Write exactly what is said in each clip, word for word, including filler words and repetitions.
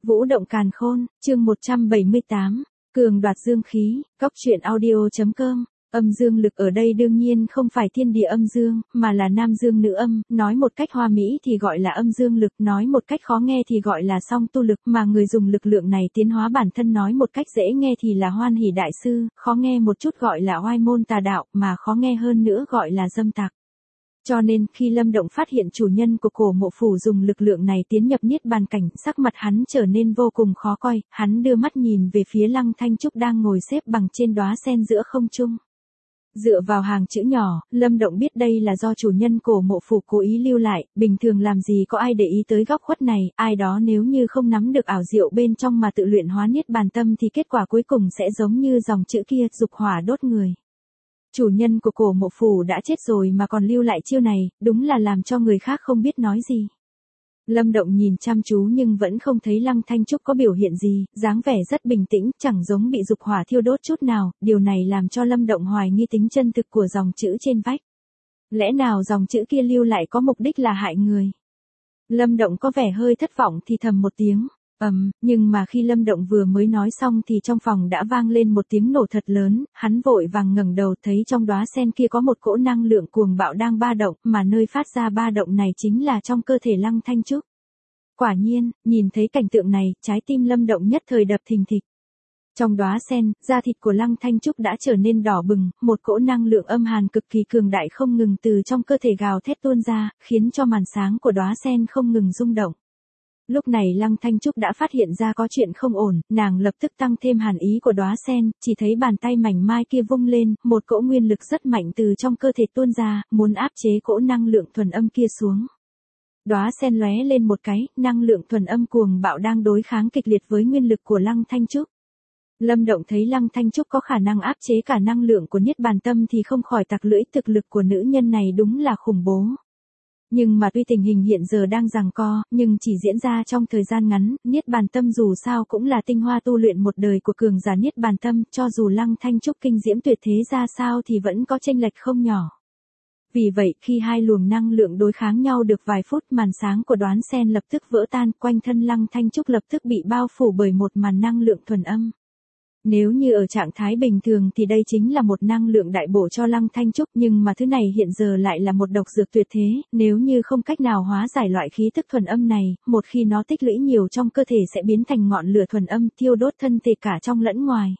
Vũ động càn khôn, chương một trăm bảy mươi tám, cường đoạt dương khí, cóc truyện audio.com. Âm dương lực ở đây đương nhiên không phải thiên địa âm dương, mà là nam dương nữ âm, nói một cách hoa mỹ thì gọi là âm dương lực, nói một cách khó nghe thì gọi là song tu lực, mà người dùng lực lượng này tiến hóa bản thân nói một cách dễ nghe thì là hoan hỷ đại sư, khó nghe một chút gọi là oai môn tà đạo, mà khó nghe hơn nữa gọi là dâm tặc. Cho nên, khi Lâm Động phát hiện chủ nhân của cổ mộ phủ dùng lực lượng này tiến nhập niết bàn cảnh, sắc mặt hắn trở nên vô cùng khó coi, hắn đưa mắt nhìn về phía Lăng Thanh Trúc đang ngồi xếp bằng trên đóa sen giữa không trung. Dựa vào hàng chữ nhỏ, Lâm Động biết đây là do chủ nhân cổ mộ phủ cố ý lưu lại, bình thường làm gì có ai để ý tới góc khuất này, ai đó nếu như không nắm được ảo diệu bên trong mà tự luyện hóa niết bàn tâm thì kết quả cuối cùng sẽ giống như dòng chữ kia, dục hỏa đốt người. Chủ nhân của cổ mộ phủ đã chết rồi mà còn lưu lại chiêu này, đúng là làm cho người khác không biết nói gì. Lâm Động nhìn chăm chú nhưng vẫn không thấy Lăng Thanh Trúc có biểu hiện gì, dáng vẻ rất bình tĩnh, chẳng giống bị dục hỏa thiêu đốt chút nào, điều này làm cho Lâm Động hoài nghi tính chân thực của dòng chữ trên vách. Lẽ nào dòng chữ kia lưu lại có mục đích là hại người? Lâm Động có vẻ hơi thất vọng thì thầm một tiếng. Ầm, um, nhưng mà khi Lâm Động vừa mới nói xong thì trong phòng đã vang lên một tiếng nổ thật lớn, hắn vội vàng ngẩng đầu thấy trong đóa sen kia có một cỗ năng lượng cuồng bạo đang ba động, mà nơi phát ra ba động này chính là trong cơ thể Lăng Thanh Trúc. Quả nhiên, nhìn thấy cảnh tượng này, trái tim Lâm Động nhất thời đập thình thịch. Trong đóa sen, da thịt của Lăng Thanh Trúc đã trở nên đỏ bừng, một cỗ năng lượng âm hàn cực kỳ cường đại không ngừng từ trong cơ thể gào thét tuôn ra, khiến cho màn sáng của đóa sen không ngừng rung động. Lúc này Lăng Thanh Trúc đã phát hiện ra có chuyện không ổn, nàng lập tức tăng thêm hàn ý của đóa sen, chỉ thấy bàn tay mảnh mai kia vung lên, một cỗ nguyên lực rất mạnh từ trong cơ thể tuôn ra, muốn áp chế cỗ năng lượng thuần âm kia xuống. Đóa sen lóe lên một cái, năng lượng thuần âm cuồng bạo đang đối kháng kịch liệt với nguyên lực của Lăng Thanh Trúc. Lâm Động thấy Lăng Thanh Trúc có khả năng áp chế cả năng lượng của niết bàn tâm thì không khỏi tặc lưỡi, thực lực của nữ nhân này đúng là khủng bố. Nhưng mà tuy tình hình hiện giờ đang giằng co, nhưng chỉ diễn ra trong thời gian ngắn, niết bàn tâm dù sao cũng là tinh hoa tu luyện một đời của cường giả niết bàn tâm, cho dù Lăng Thanh Trúc kinh diễm tuyệt thế ra sao thì vẫn có chênh lệch không nhỏ. Vì vậy, khi hai luồng năng lượng đối kháng nhau được vài phút, màn sáng của đoán sen lập tức vỡ tan, quanh thân Lăng Thanh Trúc lập tức bị bao phủ bởi một màn năng lượng thuần âm. Nếu như ở trạng thái bình thường thì đây chính là một năng lượng đại bổ cho Lăng Thanh Trúc, nhưng mà thứ này hiện giờ lại là một độc dược tuyệt thế, nếu như không cách nào hóa giải loại khí tức thuần âm này, một khi nó tích lũy nhiều trong cơ thể sẽ biến thành ngọn lửa thuần âm, thiêu đốt thân thể cả trong lẫn ngoài.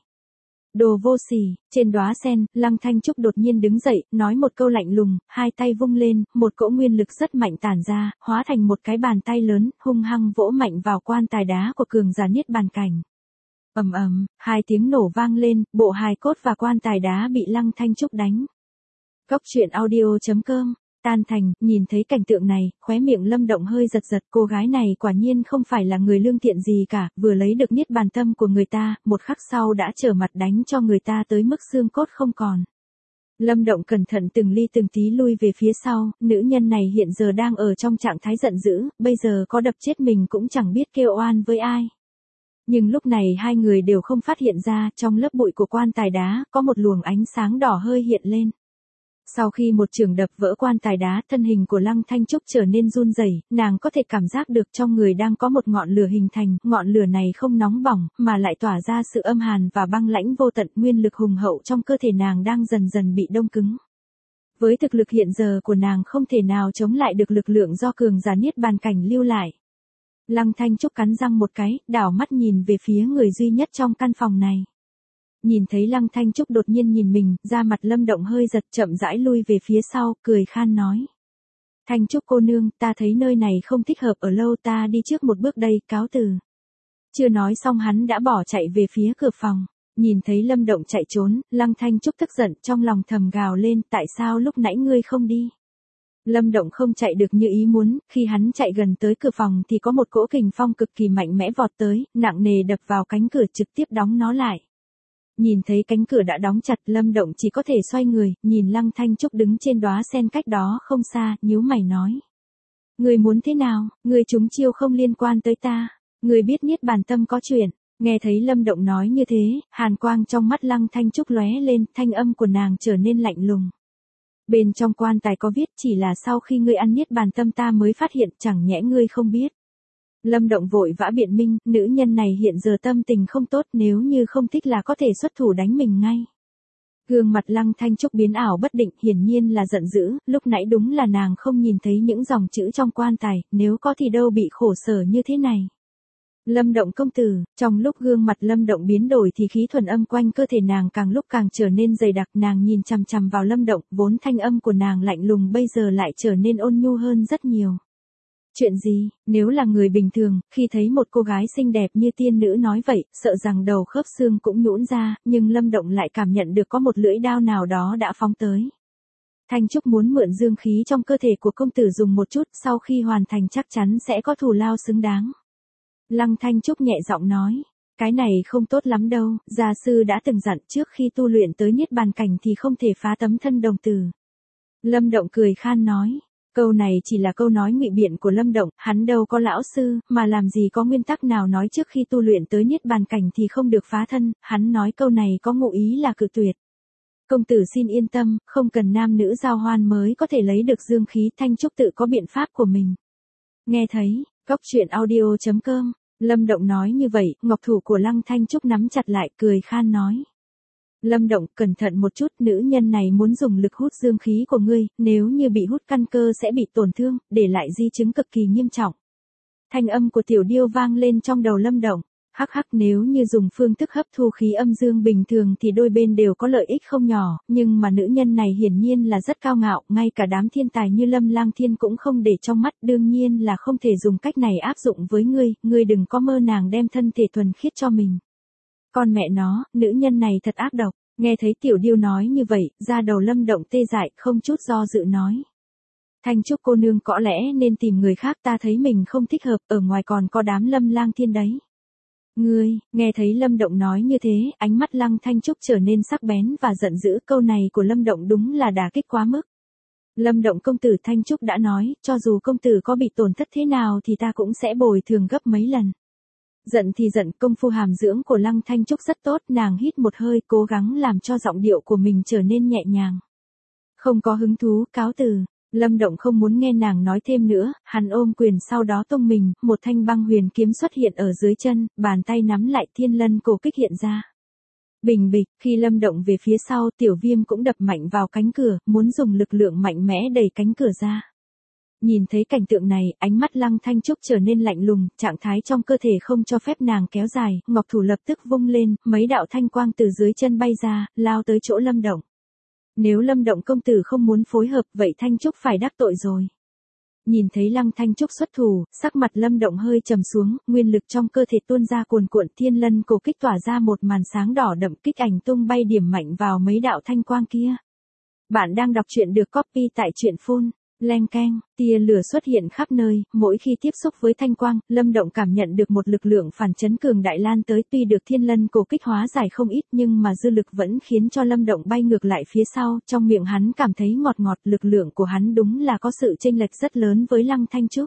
Đồ vô sỉ, trên đóa sen, Lăng Thanh Trúc đột nhiên đứng dậy, nói một câu lạnh lùng, hai tay vung lên, một cỗ nguyên lực rất mạnh tản ra, hóa thành một cái bàn tay lớn, hung hăng vỗ mạnh vào quan tài đá của cường giả niết bàn cảnh. Ầm ầm, hai tiếng nổ vang lên, bộ hài cốt và quan tài đá bị Lăng Thanh Trúc đánh. Cóc truyện audio.com, tan thành, nhìn thấy cảnh tượng này, khóe miệng Lâm Động hơi giật giật, cô gái này quả nhiên không phải là người lương thiện gì cả, vừa lấy được niết bàn tâm của người ta, một khắc sau đã trở mặt đánh cho người ta tới mức xương cốt không còn. Lâm Động cẩn thận từng ly từng tí lui về phía sau, nữ nhân này hiện giờ đang ở trong trạng thái giận dữ, bây giờ có đập chết mình cũng chẳng biết kêu oan với ai. Nhưng lúc này hai người đều không phát hiện ra, trong lớp bụi của quan tài đá, có một luồng ánh sáng đỏ hơi hiện lên. Sau khi một chưởng đập vỡ quan tài đá, thân hình của Lăng Thanh Trúc trở nên run rẩy, nàng có thể cảm giác được trong người đang có một ngọn lửa hình thành, ngọn lửa này không nóng bỏng, mà lại tỏa ra sự âm hàn và băng lãnh vô tận, nguyên lực hùng hậu trong cơ thể nàng đang dần dần bị đông cứng. Với thực lực hiện giờ của nàng không thể nào chống lại được lực lượng do cường giả niết bàn cảnh lưu lại. Lăng Thanh Trúc cắn răng một cái, đảo mắt nhìn về phía người duy nhất trong căn phòng này. Nhìn thấy Lăng Thanh Trúc đột nhiên nhìn mình, da mặt Lâm Động hơi giật, chậm rãi lui về phía sau, cười khan nói. Thanh Trúc cô nương, ta thấy nơi này không thích hợp ở lâu, ta đi trước một bước đây, cáo từ. Chưa nói xong hắn đã bỏ chạy về phía cửa phòng. Nhìn thấy Lâm Động chạy trốn, Lăng Thanh Trúc tức giận, trong lòng thầm gào lên, tại sao lúc nãy ngươi không đi? Lâm Động không chạy được như ý muốn, khi hắn chạy gần tới cửa phòng thì có một cỗ kình phong cực kỳ mạnh mẽ vọt tới, nặng nề đập vào cánh cửa trực tiếp đóng nó lại. Nhìn thấy cánh cửa đã đóng chặt, Lâm Động chỉ có thể xoay người, nhìn Lăng Thanh Trúc đứng trên đóa sen cách đó không xa, nhíu mày nói. Ngươi muốn thế nào, ngươi trúng chiêu không liên quan tới ta, ngươi biết niết bàn tâm có chuyện. Nghe thấy Lâm Động nói như thế, hàn quang trong mắt Lăng Thanh Trúc lóe lên, thanh âm của nàng trở nên lạnh lùng. Bên trong quan tài có viết, chỉ là sau khi ngươi ăn niết bàn tâm ta mới phát hiện, chẳng nhẽ ngươi không biết. Lâm Động vội vã biện minh, nữ nhân này hiện giờ tâm tình không tốt, nếu như không thích là có thể xuất thủ đánh mình ngay. Gương mặt Lăng Thanh Trúc biến ảo bất định, hiển nhiên là giận dữ, lúc nãy đúng là nàng không nhìn thấy những dòng chữ trong quan tài, nếu có thì đâu bị khổ sở như thế này. Lâm Động công tử, trong lúc gương mặt Lâm Động biến đổi thì khí thuần âm quanh cơ thể nàng càng lúc càng trở nên dày đặc, nàng nhìn chằm chằm vào Lâm Động, vốn thanh âm của nàng lạnh lùng bây giờ lại trở nên ôn nhu hơn rất nhiều. Chuyện gì, nếu là người bình thường, khi thấy một cô gái xinh đẹp như tiên nữ nói vậy, sợ rằng đầu khớp xương cũng nhũn ra, nhưng Lâm Động lại cảm nhận được có một lưỡi đao nào đó đã phóng tới. Thanh Trúc muốn mượn dương khí trong cơ thể của công tử dùng một chút, sau khi hoàn thành chắc chắn sẽ có thù lao xứng đáng. Lăng Thanh Trúc nhẹ giọng nói, cái này không tốt lắm đâu, gia sư đã từng dặn trước khi tu luyện tới niết bàn cảnh thì không thể phá tấm thân đồng tử. Lâm Động cười khan nói. Câu này chỉ là câu nói ngụy biện của Lâm Động, hắn đâu có lão sư, mà làm gì có nguyên tắc nào nói trước khi tu luyện tới niết bàn cảnh thì không được phá thân, hắn nói câu này có ngụ ý là cự tuyệt. Công tử xin yên tâm, không cần nam nữ giao hoan mới có thể lấy được dương khí, Thanh Trúc tự có biện pháp của mình. Nghe thấy, góc truyện audio chấm com, Lâm Động nói như vậy, ngọc thủ của Lăng Thanh Trúc nắm chặt lại, cười khan nói. Lâm Động, cẩn thận một chút, nữ nhân này muốn dùng lực hút dương khí của ngươi, nếu như bị hút căn cơ sẽ bị tổn thương, để lại di chứng cực kỳ nghiêm trọng. Thanh âm của Tiểu Điêu vang lên trong đầu Lâm Động, hắc hắc, nếu như dùng phương thức hấp thu khí âm dương bình thường thì đôi bên đều có lợi ích không nhỏ, nhưng mà nữ nhân này hiển nhiên là rất cao ngạo, ngay cả đám thiên tài như Lâm Lang Thiên cũng không để trong mắt, đương nhiên là không thể dùng cách này áp dụng với ngươi, ngươi đừng có mơ nàng đem thân thể thuần khiết cho mình. Con mẹ nó, nữ nhân này thật ác độc, nghe thấy Tiểu Điêu nói như vậy, da đầu Lâm Động tê dại, không chút do dự nói. Thanh Trúc cô nương có lẽ nên tìm người khác, ta thấy mình không thích hợp, ở ngoài còn có đám Lâm Lang Thiên đấy. Ngươi, nghe thấy Lâm Động nói như thế, ánh mắt Lăng Thanh Trúc trở nên sắc bén và giận dữ, câu này của Lâm Động đúng là đả kích quá mức. Lâm Động công tử, Thanh Trúc đã nói, cho dù công tử có bị tổn thất thế nào thì ta cũng sẽ bồi thường gấp mấy lần. Giận thì giận, công phu hàm dưỡng của Lăng Thanh Trúc rất tốt, nàng hít một hơi, cố gắng làm cho giọng điệu của mình trở nên nhẹ nhàng. Không có hứng thú, cáo từ. Lâm Động không muốn nghe nàng nói thêm nữa, hắn ôm quyền sau đó tung mình, một thanh băng huyền kiếm xuất hiện ở dưới chân, bàn tay nắm lại thiên lân cổ kích hiện ra. Bình bịch, khi Lâm Động về phía sau, Tiểu Viêm cũng đập mạnh vào cánh cửa, muốn dùng lực lượng mạnh mẽ đẩy cánh cửa ra. Nhìn thấy cảnh tượng này, ánh mắt Lăng Thanh Trúc trở nên lạnh lùng, trạng thái trong cơ thể không cho phép nàng kéo dài, ngọc thủ lập tức vung lên, mấy đạo thanh quang từ dưới chân bay ra, lao tới chỗ Lâm Động. Nếu Lâm Động công tử không muốn phối hợp, vậy Thanh Trúc phải đắc tội rồi. Nhìn thấy Lăng Thanh Trúc xuất thủ, sắc mặt Lâm Động hơi trầm xuống, nguyên lực trong cơ thể tuôn ra cuồn cuộn, thiên lân cổ kích tỏa ra một màn sáng đỏ đậm, kích ảnh tung bay điểm mạnh vào mấy đạo thanh quang kia. Bạn đang đọc truyện được copy tại truyện phun. Leng keng, tia lửa xuất hiện khắp nơi, mỗi khi tiếp xúc với thanh quang, Lâm Động cảm nhận được một lực lượng phản chấn cường đại lan tới, tuy được thiên lân cổ kích hóa giải không ít nhưng mà dư lực vẫn khiến cho Lâm Động bay ngược lại phía sau, trong miệng hắn cảm thấy ngọt ngọt, lực lượng của hắn đúng là có sự chênh lệch rất lớn với Lăng Thanh Trúc.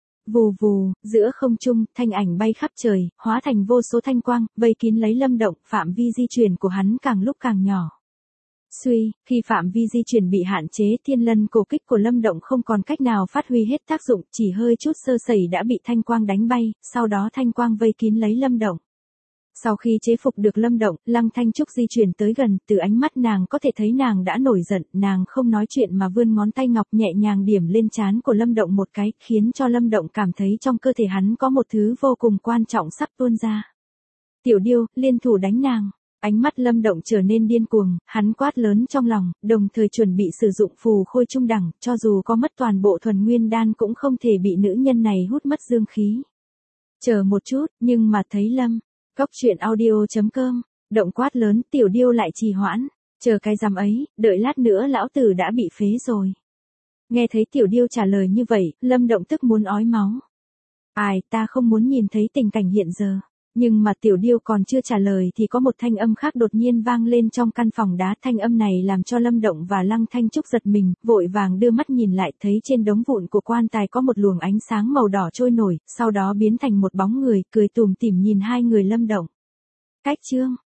Vù vù, giữa không trung, thanh ảnh bay khắp trời, hóa thành vô số thanh quang, vây kín lấy Lâm Động, phạm vi di chuyển của hắn càng lúc càng nhỏ. Suy, khi phạm vi di chuyển bị hạn chế, thiên lân cổ kích của Lâm Động không còn cách nào phát huy hết tác dụng, chỉ hơi chút sơ sẩy đã bị thanh quang đánh bay, sau đó thanh quang vây kín lấy Lâm Động. Sau khi chế phục được Lâm Động, Lăng Thanh Trúc di chuyển tới gần, từ ánh mắt nàng có thể thấy nàng đã nổi giận, nàng không nói chuyện mà vươn ngón tay ngọc nhẹ nhàng điểm lên trán của Lâm Động một cái, khiến cho Lâm Động cảm thấy trong cơ thể hắn có một thứ vô cùng quan trọng sắp tuôn ra. Tiểu Điêu, liên thủ đánh nàng. Ánh mắt Lâm Động trở nên điên cuồng, hắn quát lớn trong lòng, đồng thời chuẩn bị sử dụng phù khôi trung đẳng, cho dù có mất toàn bộ thuần nguyên đan cũng không thể bị nữ nhân này hút mất dương khí. Chờ một chút, nhưng mà thấy Lâm, góc truyện audio chấm com, Động quát lớn, Tiểu Điêu lại trì hoãn, chờ cái rằm ấy, đợi lát nữa lão tử đã bị phế rồi. Nghe thấy Tiểu Điêu trả lời như vậy, Lâm Động tức muốn ói máu. Ai, ta không muốn nhìn thấy tình cảnh hiện giờ. Nhưng mà Tiểu Điêu còn chưa trả lời thì có một thanh âm khác đột nhiên vang lên trong căn phòng đá, thanh âm này làm cho Lâm Động và Lăng Thanh Trúc giật mình, vội vàng đưa mắt nhìn lại, thấy trên đống vụn của quan tài có một luồng ánh sáng màu đỏ trôi nổi, sau đó biến thành một bóng người, cười tủm tỉm nhìn hai người Lâm Động. Cách chương